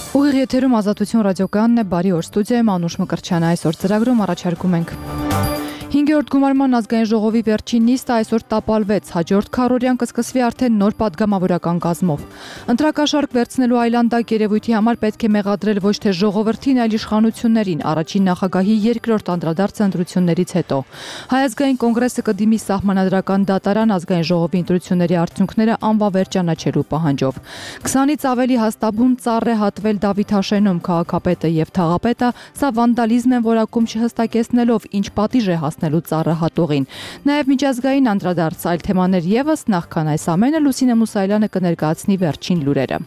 Ուղիղ եթերում Ազատություն ռադիոկայանն է, բարի օր, ստուդիայում Անուշ Մկրտչյանը, այսօր ծրագրում առաջարկում ենք 5-րդ գումարման ազգային ժողովի վերջին նիստը այսօր տապալվեց, հաջորդ քառօրյան կսկսվի արդեն նոր падգամավորական կազմով։ Ընտրակաշարք վերցնելու այլանդակ երևույթի համար պետք է մեղադրել ոչ թե ժողովրդին, այլ իշխանություններին, առաջին նախագահի երկրորդ անդրադարձ ընտրություններից հետո։ Հայ ազգային կոնգրեսը կդիմի սահմանադրական դատարան ազգային ժողովի ընտրությունների արդյունքները անվավեր ճանաչելու պահանջով։ 20-ից ավելի հաստաբուն ծառ է հատվել Դավիթ Հաշենում, քաղաքապետը եւ թաղապետը, սա վանդալիզմ են որակում չհստակեցնելով, ինչ պատիժ է հասնելու ծառը հատողին։ Նաև միջազգային անդրադարձ այլ թեմաներ եւս, նախքան այս ամենը Լուսինե Մուսայելյանը կներկայացնի վերջին լուրերը։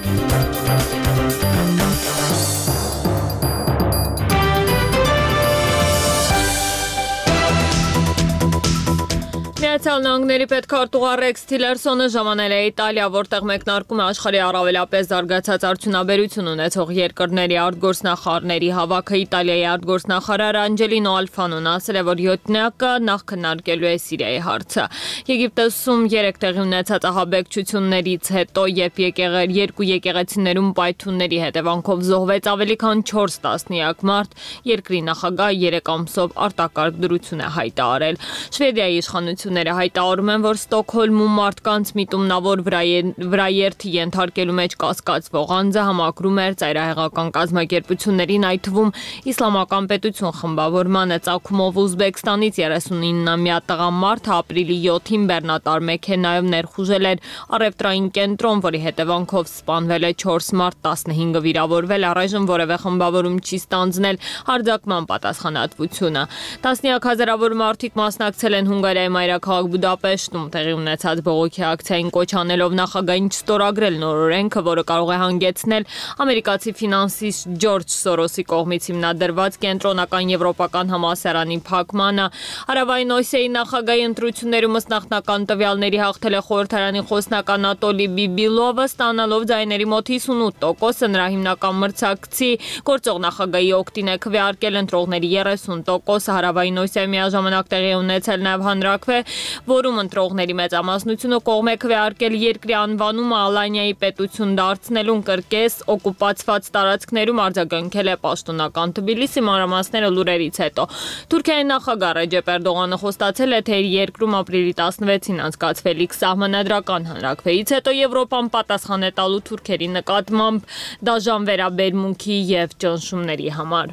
Միացյալ Նահանգների պետքարտուղար Ռեքս Թիլերսոնը ժամանել է Իտալիա, որտեղ մեկնարկում է աշխարհի առավելապես զարգացած արդյունաբերություն ունեցող երկրների արտգործնախարարների հավաքը։ Իտալիայի արտգործնախարար Անջելինո Ալֆանոն ասել է, որ 7-ը նախ քննարկելու է Սիրիայի հարցը։ Եգիպտոսում 3 տեղի ունեցած ահաբեկչություններից հետո, երբ երկու եկեղեցիներում պայթյունների հետևանքով զոհվեց ավելի քան 4 տասնյակ մարդ, երկրի նախագահը 3 ամսով արտակարգ դրություն է հայտարարել։ Շվեդիայի իշխանությունները հայտարարում են, որ Ստոկհոլմում մարդկանց միտումնավոր վրաերթի ենթարկելու մեջ կասկածվող անձը համակրում էր ծայրահեղական կազմակերպություններին, այդ թվում Իսլամական պետություն խմբավորմանը։ Ծագումով Ուզբեկստանից 39-ամյա տղամարդը ապրիլի 7-ին բեռնատար մեքենայով ներխուժել էր առևտրային կենտրոն, որի հետևանքով սպանվել է 4 մարդ, 15-ը վիրավորվել, առայժմ որևէ խմբավորում չի ստանձնել հարձակման պատասխանատվությունը։ Տասնյակ հազարավոր մարդիկ մասնակցել են Հունգարիայի մայրաքաղաք Բուդապեշտում տեղի ունեցած բողոքի ակցիային, կոչ անելով նախագահին չստորագրել նոր օրենքը, որը կարող է հանգեցնել ամերիկացի ֆինանսիստ Ջորջ Սորոսի կողմից հիմնադրված կենտրոնական եվրոպական համալսարանի փակմանը։ Հարավային Օսիայի նախագահի ընտրություններում ըստ նախնական տվյալների հաղթել է խորհրդարանի խոսնակ Անատոլի Բիբիլովը, ստանալով ձայների մոտ 58%-ը, նրա հիմնական մրցակցի գործող նախագահի օգտին է քվեարկել ընտրողների 30%-ը։ Հարավային Օսիայում միաժամանակ տեղի ունեցել նաև հանրաքվե, որում ընտրողների մեծամասնությունը կողմ է քվեարկել երկրի անվանումը Ալանիայի պետություն դարձնելուն, կրկես օկուպացված տարածքներում արձագանքել է պաշտոնական Թբիլիսի, մանրամասները լուրերից հետո։ Թուրքիայի նախագահ Ռեջեփ Էրդողանը խոստացել է, թե իր երկրում ապրիլի 16-ին անցկացվելիք սահմանադրական հանրաքվեից հետո Եվրոպան պատասխան է տալու թուրքերի նկատմամբ դաժան վերաբերմունքի եւ ճնշումների համար։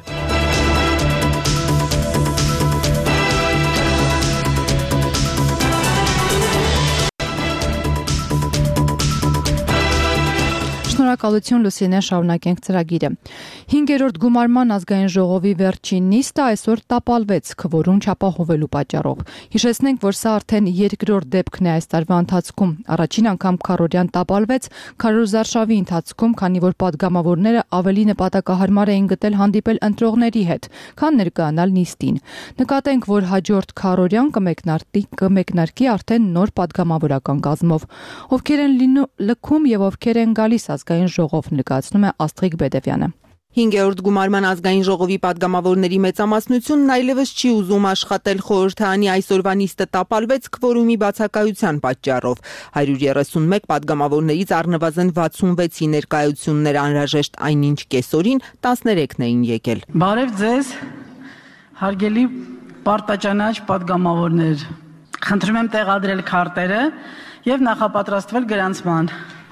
Շնորհակալություն Լուսինե, շարունակենք ծրագիրը։ 5-րդ գումարման ազգային ժողովի վերջին նիստը այսօր տապալվեց քվորում չապահովելու պատճառով։ Հիշեցնենք, որ սա արդեն երկրորդ դեպքն է այս տարվա ընթացքում։ Առաջին անգամ քառօրյան տապալվեց քարոզարշավի ընթացքում, քանի որ падգամավորները ավելի նպատակահարմար էին գտել հանդիպել ընտրողների հետ, քան ներկայանալ նիստին։ Նկատենք, որ հաջորդ քառօրյան կմեկնարկի արդեն նոր падգամավորական կազմով։ Ովքեր են լքում եւ ովքեր են գալիս ազգային ժողով, ներկայացնում է Աստղիկ Բեդևյանը։ 5-րդ գումարման ազգային ժողովի падգամավորների մեծամասնությունն այլևս չի ուզում աշխատել խորհրդարանի այսօրվա նիստը տապալվեց քվորումի բացակայության պատճառով։ 131 падգամավորներից առնվազն 66-ի ներկայություններ անհրաժեշտ այնինչ կեսօրին 13-ն էին եկել։ Բարև ձեզ, հարգելի պարտաճանաչ падգամավորներ։ Խնդրում եմ տեղադրել քարտերը եւ նախապատրաստվել գրանցման։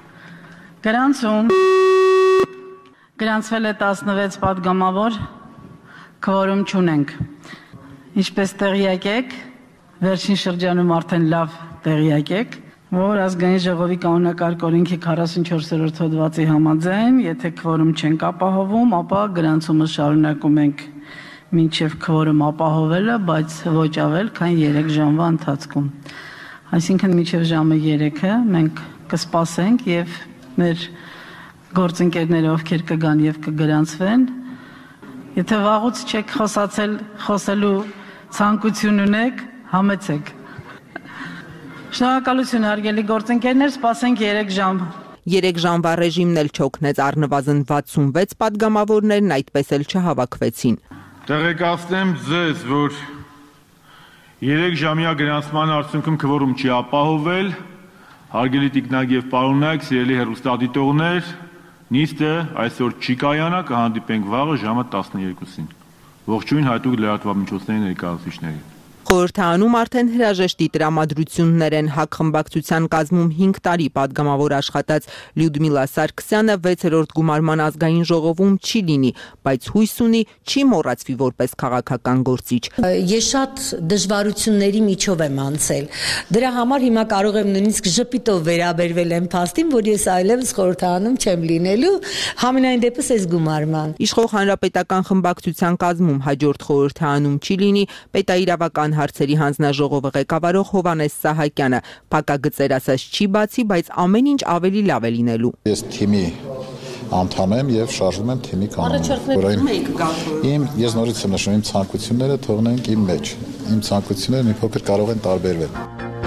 Գրանցվել է 16 падգամավոր, քվորում չունենք։ Ինչպես տեղյակ եք, վերջին շրջանում արդեն լավ տեղյակ եք, որ ազգային ժողովի կանոնակարգ օրենքի 44-րդ հոդվածի համաձայն, եթե քվորում չենք ապահովում, ապա գրանցումը շարունակում ենք մինչև քվորում ապահովելը, բայց ոչ ավել, քան 3 ժամվա ընթացքում։ Այսինքն մինչև ժամը 3-ը մենք կսպասենք եւ մեր գործընկերները, ովքեր կգան եւ կգրանցվեն, եթե վաղուց չեք խոսելու ցանկություն ունեք, համեցեք։ Շնորհակալություն, հարգելի գործընկերներ, սպասենք 3 ժամ։ 3 ժամվա ռեժիմն էլ չօգնեց, առնվազն 66 падգամավորներն այդպես էլ չհավաքվեցին։ Տեղեկացնեմ ձեզ, որ 3 ժամյա գրանցման արդյունքում քվորում չի ապահովել, հարգելի տիկնակ եւ պարոննակ, սիրելի հեռուստադիտողներ, Նիստը այսօր չի կայանա, կհանդիպենք վաղը ժամը 12-ին։ Ողջույն հատուկ լրատվամիջոցների ներկայացուցիչներին։ Խորհրդանում արդեն հրաժեշտի տրամադրություններ են ՀԱԿ խմբակցության կազմում 5 տարի падգամավոր աշխատած Լյուդմիլա Սարգսյանը 6-րդ գումարման ազգային ժողովում չի լինի, բայց հույս ունի չի մոռացվի որպես քաղաքական գործիչ։ Ես շատ դժվարությունների միջով եմ անցել։ Դրա համար հիմա կարող եմ նույնիսկ ժպիտով վերաբերվել եմ փաստին, որ ես այլևս խորհրդանում չեմ լինելու, համենայն դեպս այս գումարման։ Իշխող հանրապետական խմբակցության կազմում հաջորդ խորհրդանում չի լինի պետաիրավական հարցերի հանձնաժողովը ղեկավարող Հովհաննես Սահակյանը փակագծեր ասած չի բացի, բայց ամեն ինչ ավելի լավ է լինելու։ Ես թիմի անդամ եմ եւ շարժվում եմ թիմի կանոնով։ Ես նորից եմ նշում իմ ցանկությունները թողնենք իմ մեջ։ Իմ ցանկությունները մի փոքր կարող են տարբերվել։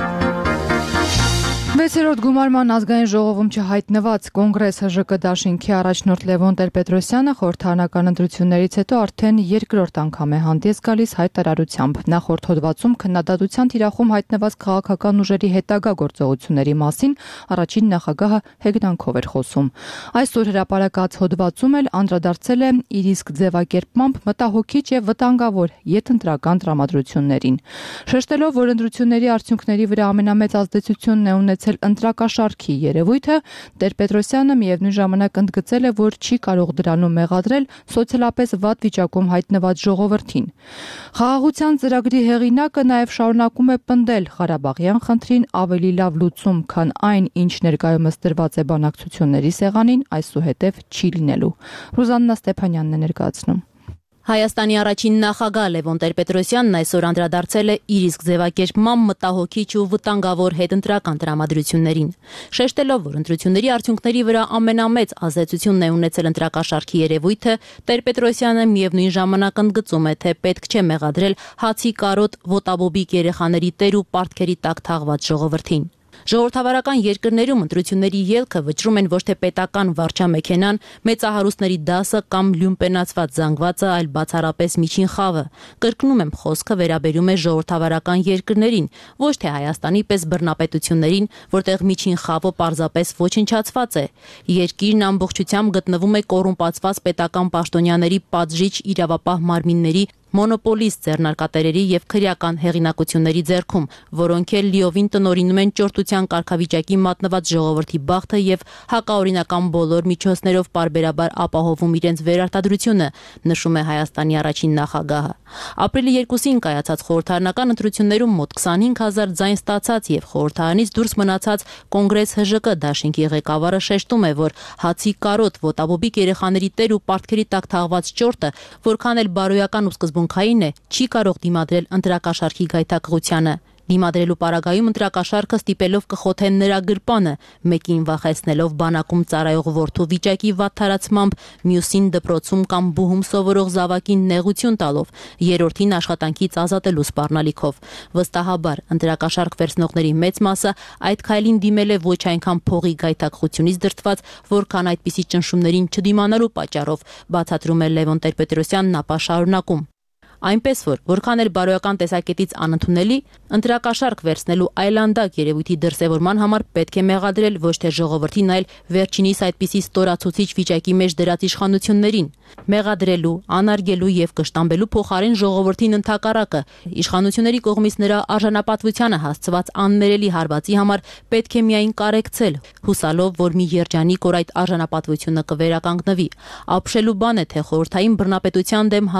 6-րդ գումարման ազգային ժողովում չհայտնված կոնգրես ՀԺԿ դաշինքի առաջնորդ Լևոն Տեր-Պետրոսյանը խորհրդարանական ընտրություններից հետո արդեն երկրորդ անգամ է հանդես գալիս հայտարարությամբ։ Նախորդ հոդվածում քննադատության թիրախում հայտնված քաղաքական ուժերի հետագա գործողությունների մասին առաջին նախագահը հեգնանքով էր խոսում։ Այսօր հրապարակած հոդվածում էլ անդրադարձել է իր իսկ ձևակերպմամբ մտահոգիչ եւ վտանգավոր յետընտրական տրամադրություններին։ Շեշտելով, որ ընտրությունների արդյունքների վրա ամենամեծ ազդեցությունն է ունեցել ընտրակաշարքի երևույթը, Տեր-Պետրոսյանը միևնույն ժամանակ ընդգծել է, որ չի կարող դրանում մեղադրել սոցիալապես վատ վիճակում հայտնված ժողովրդին։ Խաղաղության ծրագրի հեղինակը նաև շարունակում է պնդել Ղարաբաղյան խնդրին ավելի լավ լուծում, քան այն, ինչ ներկայումս դրված է բանակցությունների սեղանին, այսուհետև չի լինելու։ Ռուզաննա Ստեփանյանն է ներկայացնում։ Հայաստանի առաջին նախագահ Լևոն Տեր-Պետրոսյանն այսօր անդրադարձել է իր իսկ ձևակերպմամբ մտահոգիչ ու վտանգավոր հետընտրական տրամադրություններին։ Շեշտելով, որ ընտրությունների արդյունքների վրա ամենամեծ ազդեցությունն է ունեցել ընտրակաշարքի երևույթը, Տեր-Պետրոսյանը միևնույն ժամանակ ընդգծում է, թե պետք չէ մեղադրել հացի կարոտ ոտաբոբիկ երեխաների տեր ու պարտքերի տակ թաղված ժողովրդին։ Ժողովրդավարական երկրներում ընտրությունների ելքը վճռում են ոչ թե պետական վարչամեքենան, մեծահարուստների դասը կամ լյումպենացված զանգվածը, այլ բացառապես միջին խավը։ Կրկնում եմ, խոսքը վերաբերում է ժողովրդավարական երկրներին, ոչ թե Հայաստանի պես բռնապետություններին, որտեղ միջին խավը պարզապես ոչնչացված է։ Երկիրն ամբողջությամբ գտնվում է կոռումպացված պետական պաշտոնյաների պատժիչ իրավապահ մարմինների մոնոպոլիստ ձեռնարկատերերի եւ քրեական հեղինակությունների ձեռքում, որոնք էլ լիովին տնօրինում են ճորտության կարգավիճակի մատնված ժողովրդի բախտը եւ հակաօրինական բոլոր միջոցներով պարբերաբար ապահովում իրենց վերարտադրությունը, նշում է Հայաստանի առաջին նախագահը։ Ապրիլի 2-ին կայացած խորհրդարանական ընտրություններում մոտ 25000 ձայն ստացած եւ խորհրդարանից դուրս մնացած կոնգրես ՀԺԿ դաշինքի ղեկավարը շեշտում է, որ հացի կարոտ ոտաբոբիկ երեխաների տեր ու պարտքերի տակ թաղված ճորտը, որքան էլ բարոյական ու սկզբունքային է, չի կարող դիմադրել ընտրակաշարքի գայթակղությանը։ Դիմադրելու պարագայում ընտրակաշարքը ստիպելով կխոթեն նրա գրպանը, մեկին վախեցնելով բանակում ծառայող որդու վիճակի վատթարացմամբ, մյուսին դպրոցում կամ բուհում սովորող զավակին նեղություն տալով, երրորդին աշխատանքից ազատելու սպառնալիքով։ Վստահաբար ընտրակաշարք վերցնողների մեծ մասը այդ քայլին դիմել է ոչ այնքան փողի գայթակղությունից դրդված, որքան այդպիսի ճնշումներին չդիմանալու պատճառով, բացատրում է Լևոն Տեր-Պետրոսյանն, ապա շարունակում։ Այնպես որ, որքան էլ բարոյական տեսակետից անընդունելի, ընտրակաշարք վերցնելու այլանդակ երևույթի դրսևորման համար պետք է մեղադրել ոչ թե ժողովրդին, այլ վերջինիս այդպիսի ստորացուցիչ վիճակի մեջ դրած իշխանություններին։ Մեղադրելու, անարգելու եւ կշտամբելու փոխարեն ժողովրդին ընդհակառակը իշխանությունների կողմից նրա արժանապատվությանը հասցված աններելի հարվածի համար պետք է միայն կարեկցել, հուսալով, որ մի երջանիկ օր այդ արժանապատվությունը կվերականգնվի։ Ապշելու բան է, թե խորհրդային բռնապետության դեմ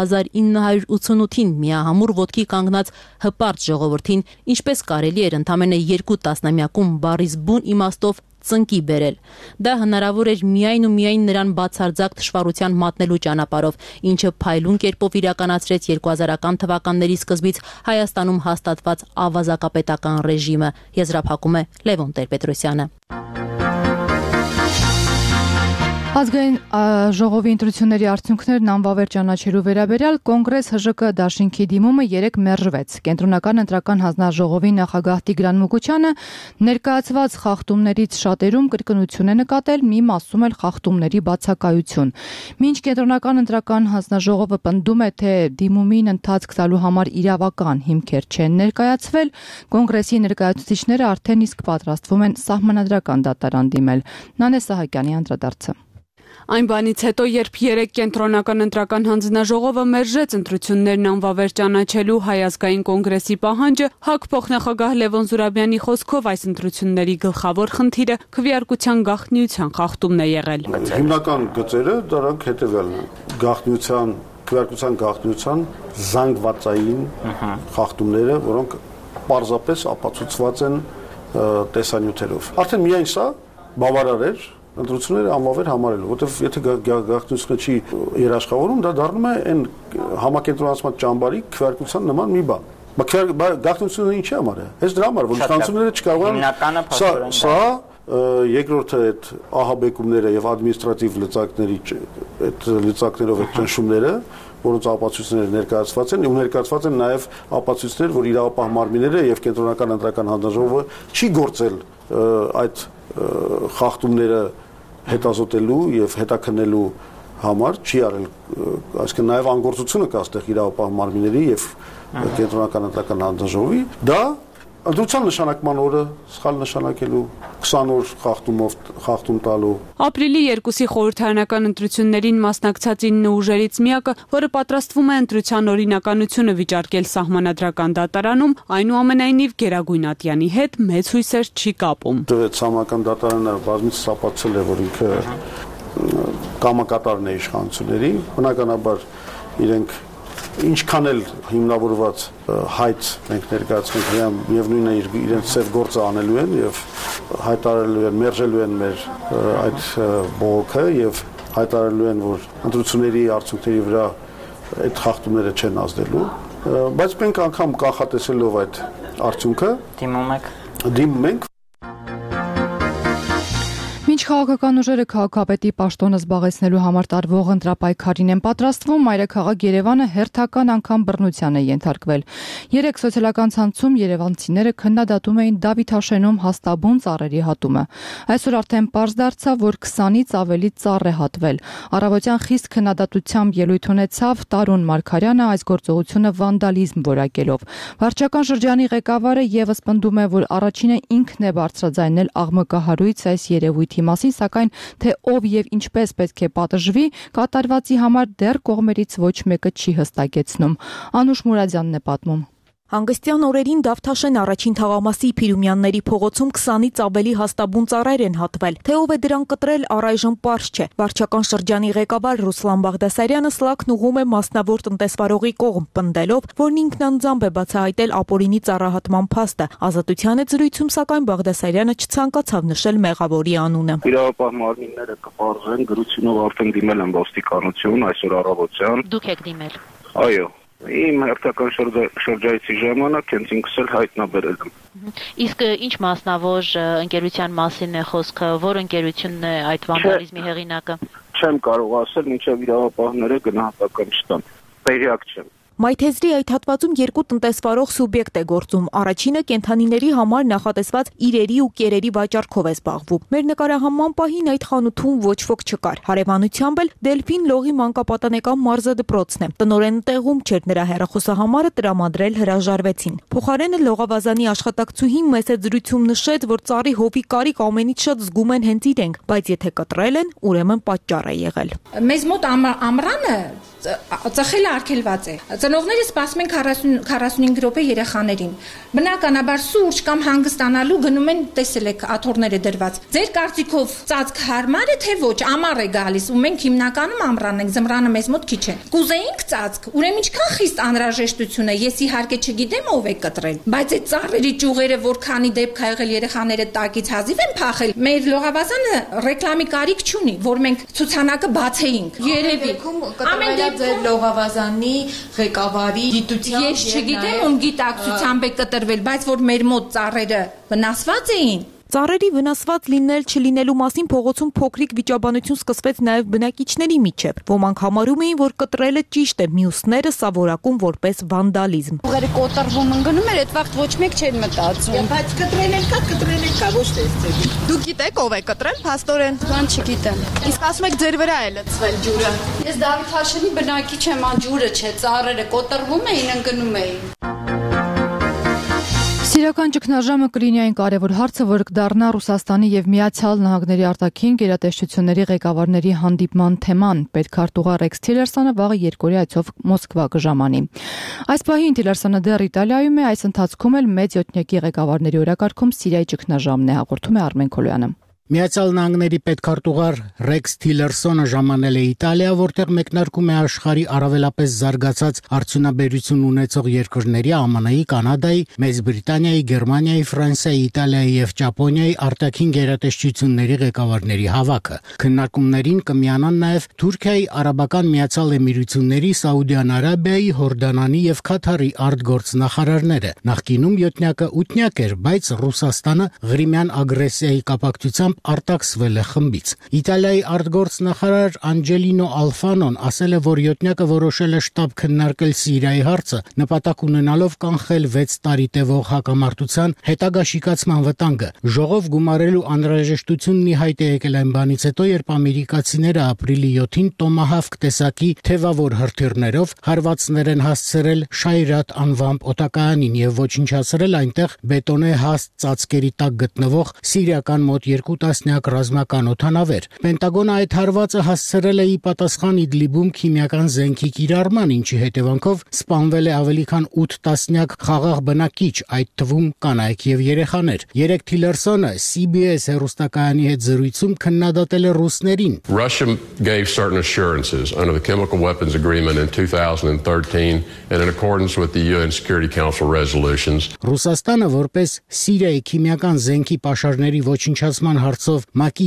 1988-ին միահամուռ ոտքի կանգնած հպարտ ժողովրդին ինչպես կարելի էր ընդամենը 2 տասնամյակում բառից բուն իմաստով ծնկի բերել։ Դա հնարավոր էր միայն ու միայն նրան բացարձակ թշվառության մատնելու ճանապարհով, ինչը փայլուն կերպով իրականացրեց 2000-ական թվականների սկզբից Հայաստանում հաստատված ավազակապետական ռեժիմը, եզրափակում է Լևոն Տեր-Պետրոսյանը։ Ազգային ժողովի ընտրությունների արդյունքներն անվավեր ճանաչելու վերաբերյալ կոնգրես ՀԺԿ դաշինքի դիմումը 3 մերժվեց։ Կենտրոնական ընտրական հանձնաժողովի նախագահ Տիգրան Մուկուչյանը ներկայացված խախտումներից շատերում կրկնություն է նկատել, մի մասում էլ խախտումների բացակայություն։ Մինչ կենտրոնական ընտրական հանձնաժողովը պնդում է, թե դիմումին ընթացք տալու համար իրավական հիմքեր չեն ներկայացվել, կոնգրեսի ներկայացուցիչները արդեն իսկ պատրաստվում են սահմանադրական դատարան դիմել։ Նանե Սահակյանի անդրադարձը։ Այն բանից հետո, երբ 3 կենտրոնական ընտրական հանձնաժողովը մերժեց ընտրություններն անվավեր ճանաչելու Հայ ազգային կոնգրեսի պահանջը, ՀԱԿ փոխնախագահ Լևոն Զուրաբյանի խոսքով այս ընտրությունների գլխավոր խնդիրը քվեարկության գաղտնիության խախտումն է եղել։ Հիմնական գծերը դրանք հետևյալն են. քվեարկության գաղտնիության զանգվածային խախտումները, որոնք պարզապես ապացուցված են տեսանյութերով։ Արդեն միայն սա բավարար էր ընտրությունները անվավեր համարելու, որտեղ եթե գաղտնիությունը չի երաշխավորում, դա դառնում է այն համակենտրոնացման ճամբարի քվեարկության նման մի բան։ Գաղտնիությունը ինչի համար է։ Հենց դրա համար, որ իշխանությունները չկարողանան սա երկրորդը այդ ահաբեկումները եւ ադմինիստրատիվ լծակների այդ լծակներով այդ ճնշումները, որոնց ապացույցները ներկայացված են, ու ներկայացված են նաեւ ապացույցներ, որ իրավապահ մարմինները եւ կենտրոնական ընտրական հանձնաժողովը չի գործել այդ խախտումները հետազոտելու եւ հետաքննելու համար, չի արել, այսինքն նաեւ անգործությունը կա այստեղ իրավապահ մարմինների եւ կենտրոնական ընտրական հանձնաժողովի, դա ընտրության նշանակման օրը սխալ նշանակելու 20 օր խախտում տալու։ Ապրիլի 2-ի խորհրդարանական ընտրություններին մասնակցած 9 ուժերից միակը, որը պատրաստվում է ընտրության օրինականությունը վիճարկել սահմանադրական դատարանում, այնուամենայնիվ Գերագույն Ատյանի հետ մեծ հույսեր չի կապում։ Սահմանադրական դատարանը բազմիցս ապացուցել է, որ ինքը կամակատարն է իշխանությունների, բնականաբար իրենք ինչքան էլ հիմնավորված հայտ մենք ներկայացնենք եւ նույնը իրենց ծև գործը անելու են եւ հայտարարելու են, մերժելու են մեր այդ բողոքը եւ հայտարարելու են, որ ընտրությունների արդյունքների վրա այդ խախտումները չեն ազդելու, բայց մենք անգամ կանխատեսելով այդ արդյունքը դիմում ենք Մինչ քաղաքական ուժերը քաղաքապետի պաշտոնը զբաղեցնելու համար տարվող ընտրապայքարին են պատրաստվում, մայրաքաղաք Երևանը հերթական անգամ բռնության է ենթարկվել։ 3 սոցիալական ցանցում երևանցիները քննադատում էին Դավիթաշենում հաստաբուն ծառերի հատումը։ Այսօր արդեն պարզ դարձավ, որ 20-ից ավելի ծառ է հատվել։ Առավոտյան խիստ քննադատությամբ ելույթ ունեցավ Տարուն Մարգարյանը այս գործողությունը վանդալիզմ որակելով։ Վարչական շրջանի ղեկավարը եւս պնդում է, որ առաջինը ինքն է բարձրաձայնել աղմկահարույց այս երևույթի մասին, սակայն թե ով եւ ինչպես պետք է պատժվի, կատարվածի համար դեռ կողմերից ոչ մեկը չի հստակեցնում։ Անուշ Մուրադյանն է պատմում։ Հանգստյան օրերին Դավթաշեն առաջին թաղամասի Փիրումյանների փողոցում 20-ից ավելի հաստաբուն ծառեր են հատվել։ Թե ով է դրան կտրել, առայժմ պարզ չէ։ Վարչական շրջանի ղեկավար Ռուսլան Բաղդասարյանը սլաքն ուղում է մասնավոր տնտեսվարողի կողմ, պնդելով, որն ինքնանձամբ է բացահայտել ապօրինի ծառահատման փաստը։ Ազատության հետ զրույցում, սակայն Բաղդասարյանը չցանկացավ նշել մեղավորի անունը։ Իրավապահ մարմինները կպարզեն, գրությունով արդեն դիմել են ոստիկանություն այսօր առավոտյան։ Դուք եք դիմել։ Այո։ Իմ հերթական շրջայցի ժամանակ հենց ինքս էլ հայտնաբերել եմ։ Իսկ ինչ մասնավոր ընկերության մասին է խոսքը, որ ընկերությունն է այդ վանդալիզմի հեղինակը։ Չեմ կարող ասել, մինչև իրավապահները գնահատական չտան։ Տեղյակ չեմ։ Մայթեզրի այդ հատվածում 2 տնտեսվարող սուբյեկտ է գործում։ Առաջինը կենդանիների համար նախատեսված իրերի ու կերերի վաճառքով է զբաղվում։ Մեր նկարահանման պահին այդ խանութում ոչ ոք չկար։ Հարևանությամբ էլ Դելֆին լողի մանկապատանեկան մարզադպրոցն է։ Տնօրենը տեղում չէր, նրա հեռախոսահամարը տրամադրել հրաժարվեցին։ Փոխարենը լողավազանի աշխատակցուհին մեծ զրույցում նշեց, որ ծառի հովի կարիք ամենից շատ զգում են հենց իրենք, բայց եթե կտրել են, ուրեմն պատճառ է եղել։ Մեզ մոտ ամռանը ծխելը արգելված է։ Ծնողները սպասում են 45 րոպե երեխաներին։ Բնականաբար սուրճ կամ հանգստանալու գնում են, տեսել եք աթոռները դրված։ Ձեր կարծիքով ծածկ հարմար է թե ոչ, ամառ է գալիս ու մենք հիմնականում ամռան ենք, ձմռանը մեզ մոտ քիչ է։ Կուզեինք ծածկ, ուրեմն ինչքան խիստ անհրաժեշտություն է, ես իհարկե չգիտեմ ով է կտրել, բայց այդ ծառերի ճյուղերը որքանի դեպք ա եղել երեխաները տակից հազիվ են փախել։ Մեր լողավազանը ռեկլամի կարիք չունի, որ մենք ցուցանակը բացեինք։ Երևի ամեն ձեր լողավազանի ղեկավարի գիտությամբ ես չգիտեմ ում գիտակցությամբ է կտրվել, բայց որ մեր մոտ ծառերը վնասված էին։ Ծառերի վնասված լինել չլինելու մասին փողոցում փոքրիկ վիճաբանություն սկսվեց նաև բնակիչների միջև։ Ոմանք համարում էին, որ կտրելը ճիշտ է, մյուսները սա որակում որպես վանդալիզմ։ Ուղերը կոտրվում ընկնում էր, այդ վաղ ոչ մեկ չէր մտածում։ Բայց կտրել կա, ոչ թե էստեղ։ Դուք գիտեք ով է կտրել, փաստորեն։ Բան չգիտեմ։ Իսկ ասում եք ձեր վրա է լցվել ջուրը։ Ես Դավիթաշենի բնակիչ եմ, ջուրը չէ, ծառերը կոտրվում էին, ընկնում էին։ Սիրիական ճգնաժամը կլինի այն կարևոր հարցը, որը կդառնա Ռուսաստանի եւ Միացյալ Նահանգների արտաքին գերատեսչությունների ղեկավարների հանդիպման թեման։ Պետքարտուղար Ռեքս Թիլերսոնը վաղը երկօրյա այցով Մոսկվա կժամանի։ Այս պահին Թիլերսոնը դեռ Իտալիայում է, այս ընթացքում էլ մեծ յոթնյակի ղեկավարների օրակարգում Սիրիայի ճգնաժամն է, հաղորդում է Արմեն Քոլոյանը։ Միացյալ Նահանգների պետքարտուղար Ռեքս Թիլերսոնը ժամանել է Իտալիա, որտեղ մեկնարկում է աշխարհի առավելապես զարգացած արդյունաբերություն ունեցող երկրների ԱՄՆ-ի, Կանադայի, Մեծ Բրիտանիայի, Գերմանիայի, Ֆրանսիայի, Իտալիայի եւ Ճապոնիայի արտաքին գերատեսչությունների ղեկավարների հավաքը։ Քննարկումներին կմիանան նաեւ Թուրքիայի, Արաբական Միացյալ Էմիրությունների, Սաուդյան Արաբիայի, Հորդանանի եւ Քաթարի արտգործնախարարները։ Նախկինում յոթնյակը ութնյակ էր, բայց Ռուսաստանը Ղրիմյան ագրեսիայի կապակցությամբ արտաքսվել է խմբից։ Իտալիայի արտգործնախարար Անջելինո Ալֆանոն ասել է, որ յոթնյակը որոշել է շտապ քննարկել Սիրիայի հարցը, նպատակ ունենալով կանխել 6 տարի տևող հակամարտության հետագա շիկացման վտանգը։ Ժողով գումարելու անհրաժեշտությունն ի հայտ է եկել այն բանից հետո, երբ ամերիկացիները ապրիլի 7-ին Տոմահավք տեսակի թևավոր հրթիռներով հարվածներ են հասցրել Շայրատ անվամբ օտակայանին եւ ոչնչացրել այնտեղ բետոնե հաստ ծածկերի տակ գտնվող սիրիական մոտ 2 տասնյակ ռազմական օդանավեր։ Պենտագոնը այդ հարվածը հասցրել է ի պատասխան Իդլիբում քիմիական զենքի կիրառման, ինչի հետևանքով սպանվել է ավելի քան 8 տասնյակ խաղաղ բնակիչ, այդ թվում կանայք եւ երեխաներ։ Երեկ Թիլերսոնը CBS հեռուստակայանի հետ զրույցում քննադատել է ռուսներին։ Russia gave certain assurances under the chemical weapons agreement in 2013 and in accordance with the UN Security Council resolutions. Ռուսաստանը որպես Սիրիայի քիմիական զենքի պաշարների ոչնչացման հարցով ՄԱԿ-ի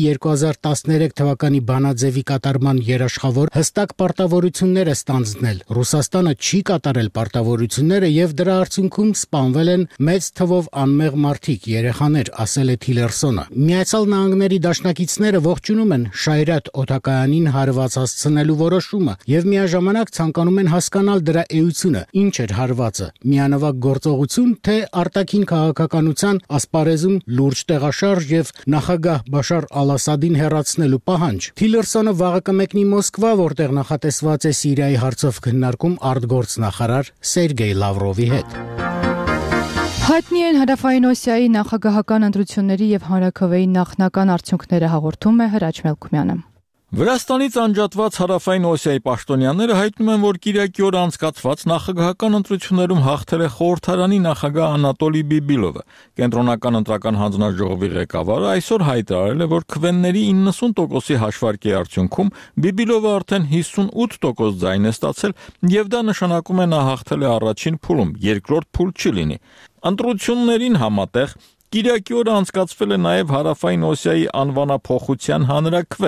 2013 թվականի բանաձևի կատարման երաշխավոր հստակ պարտավորություններ է ստանձնել։ Ռուսաստանը չի կատարել պարտավորությունները եւ դրա արդյունքում սպանվել են մեծ թվով անմեղ մարդիկ, երեխաներ, ասել է Թիլերսոնը։ Միացյալ Նահանգների դաշնակիցները ողջունում են Շայրատ օդակայանին հարված հասցնելու որոշումը եւ միաժամանակ ցանկանում են հասկանալ դրա էությունը, ինչ էր հարվածը՝ միանավակ գործողություն, թե արտաքին քաղաքականության ասպարեզում լուրջ տեղաշարժ եւ նախագահ Բաշար Ալ-Ասադին հեռացնելու պահանջ։ Թիլերսոնը վաղը կմեկնի Մոսկվա, որտեղ նախատեսված է Սիրիայի հարցով քննարկում արտգործնախարար Սերգեյ Լավրովի հետ։ Հայտնի են Հարավային Օսիայի նախագահական ընտրությունների եւ հանրաքվեի նախնական արդյունքները, հաղորդում է Հրաչ Մելքումյանը։ Վրաստանից անջատված Հարավային Օսիայի պաշտոնյաները հայտնում են, որ կիրակի օր անցկացված նախագահական ընտրություններում հաղթել է խորհրդարանի նախագահ Անատոլի Բիբիլովը։ Կենտրոնական ընտրական հանձնաժողովի ղեկավարը այսօր հայտարարել է, որ քվեների 90%-ի հաշվարկի արդյունքում Բիբիլովը արդեն 58% ձայն է ստացել եւ դա նշանակում է նա հաղթել է առաջին փուլում, երկրորդ փուլ չի լինի։ Ընտրություններին համատեղ Կիրակի օրը անցկացվել է նաև Հարավային Օսիայի անվանափոխության հանրաքվե։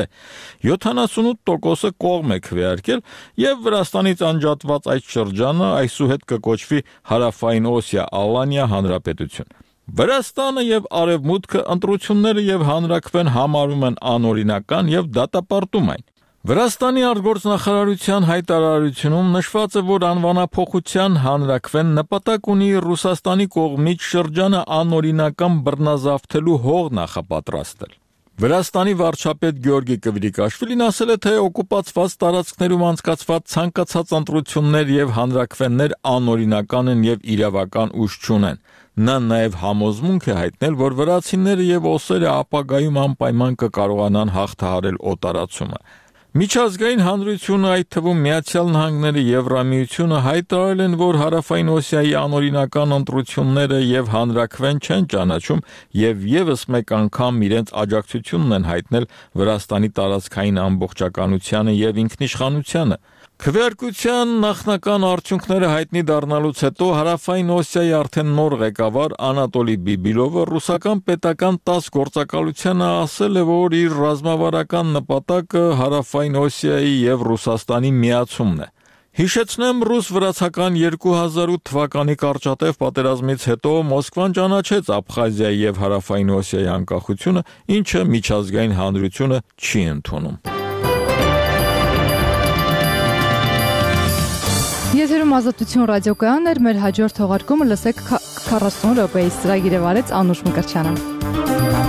78%-ը կողմ է քվեարկել եւ Վրաստանից անջատված այդ շրջանը այսուհետ կկոչվի Հարավային Օսիա Ալանիա հանրապետություն։ Վրաստանը եւ Արևմուտքը ընտրությունները եւ հանրաքվեն համարում են անօրինական եւ դատապարտում այն։ Վրաստանի արտգործնախարարության հայտարարությունում նշված է, որ անվանափոխության հանրաքվեն նպատակ ունի Ռուսաստանի կողմից շրջանը անօրինական բռնազավթելու հող նախապատրաստել։ Վրաստանի վարչապետ Գյորգի Կվրիկաշվիլին ասել է, թե օկուպացված տարածքներում անցկացված ցանկացած ընտրություններ եւ հանրաքվեններ անօրինական են եւ իրավական ուժ չունեն։ Նա նաև համոզմունք է հայտնել, որ վրացիները եւ օսերը ապագայում անպայման կկարողանան հաղթահարել օտարացումը։ Միջազգային հանրությունը, այդ թվում Միացյալ Նահանգները, Եվրամիությունը հայտարարել են, որ Հարավային Օսիայի անօրինական ընտրությունները եւ հանրաքվեն չեն ճանաչում եւ եւս մեկ անգամ իրենց աջակցությունն են հայտնել Վրաստանի տարածքային ամբողջականությանը եւ ինքնիշխանությանը։ Քվեարկության նախնական արդյունքները հայտնի դառնալուց հետո Հարավային Օսիայի արդեն նոր ղեկավար Անատոլի Բիբիլովը ռուսական պետական 10 գործակալությանը ասել է, որ իր ռազմավարական նպատակը Հարավային Օսիայի եւ Ռուսաստանի միացումն է։ Հիշեցնեմ, ռուս-վրացական 2008 թվականի կարճատև պատերազմից հետո Մոսկվան ճանաչեց Աբխազիայի եւ Հարավային Օսիայի անկախությունը, ինչը միջազգային հանրությունը չի ընդունում։ Եթերում Ազատություն ռադիոկայանն էր, մեր հաջորդ թողարկումը լսեք 40 րոպեի ծրագիրը վարեց Անուշ Մկրտչյանը։